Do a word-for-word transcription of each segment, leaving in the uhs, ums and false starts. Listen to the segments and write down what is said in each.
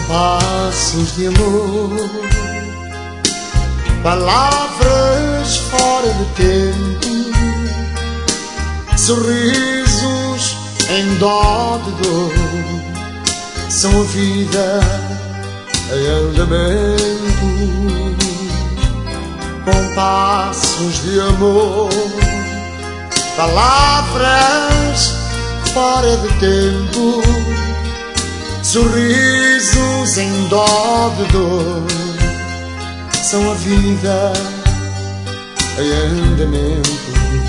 Compassos de amor, palavras fora de tempo, sorrisos em dó de dor, são a vida em andamento. Compassos de amor, palavras fora de tempo, sorrisos em dó de dor, são a vida em andamento.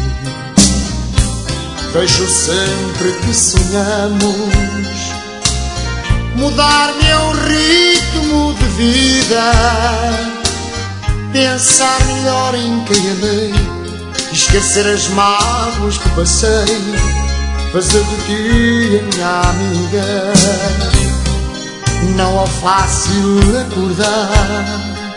Vejo sempre que sonhamos mudar meu ritmo de vida, pensar melhor em quem amei, esquecer as mágoas que passei, fazer de ti a minha amiga. Não é fácil acordar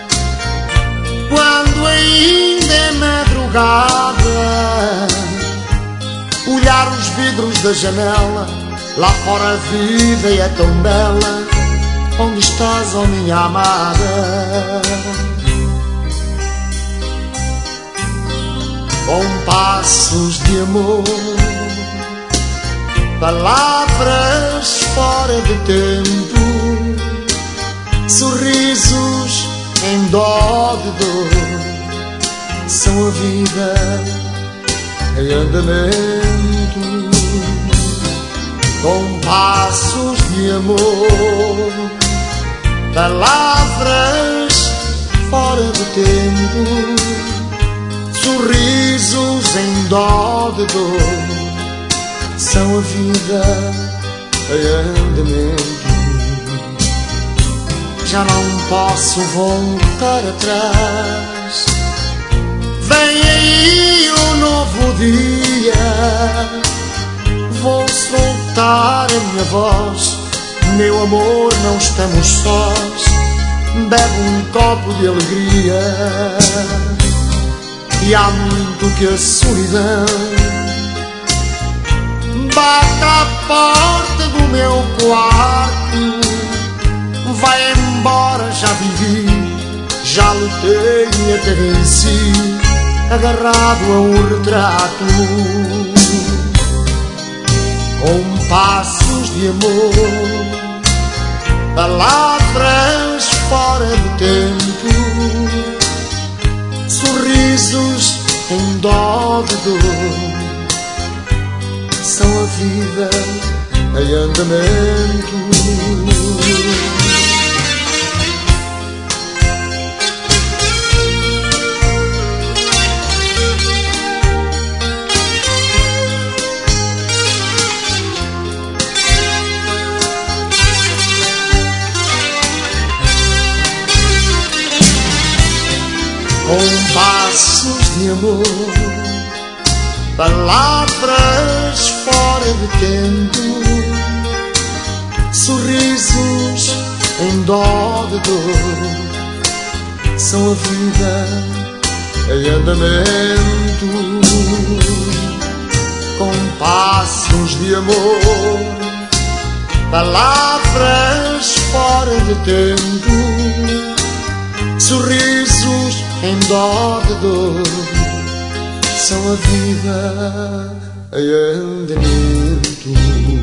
quando ainda é madrugada, olhar os vidros da janela, lá fora a vida é tão bela. Onde estás, ó minha amada? Compassos de amor, palavras fora de tempo, sorrisos em dó de dor, são a vida em andamento. Compassos de amor, palavras fora de tempo, sorrisos em dó de dor, são a vida em andamento. Já não posso voltar atrás, vem aí um novo dia, vou soltar a minha voz. Meu amor, não estamos sós, bebe um copo de alegria. E há muito que a solidão bate à porta do meu quarto. Vai embora, já vivi, já lutei e até venci, agarrado a um retrato. Compassos de amor, palavras fora de tempo, sorrisos em dó de dor, são a vida em andamento. Compassos de amor, palavras fora de tempo, sorrisos em dó de dor, são a vida em andamento. Compassos de amor, palavras fora de tempo, sorrisos em dó de dor, são a vida em andamento.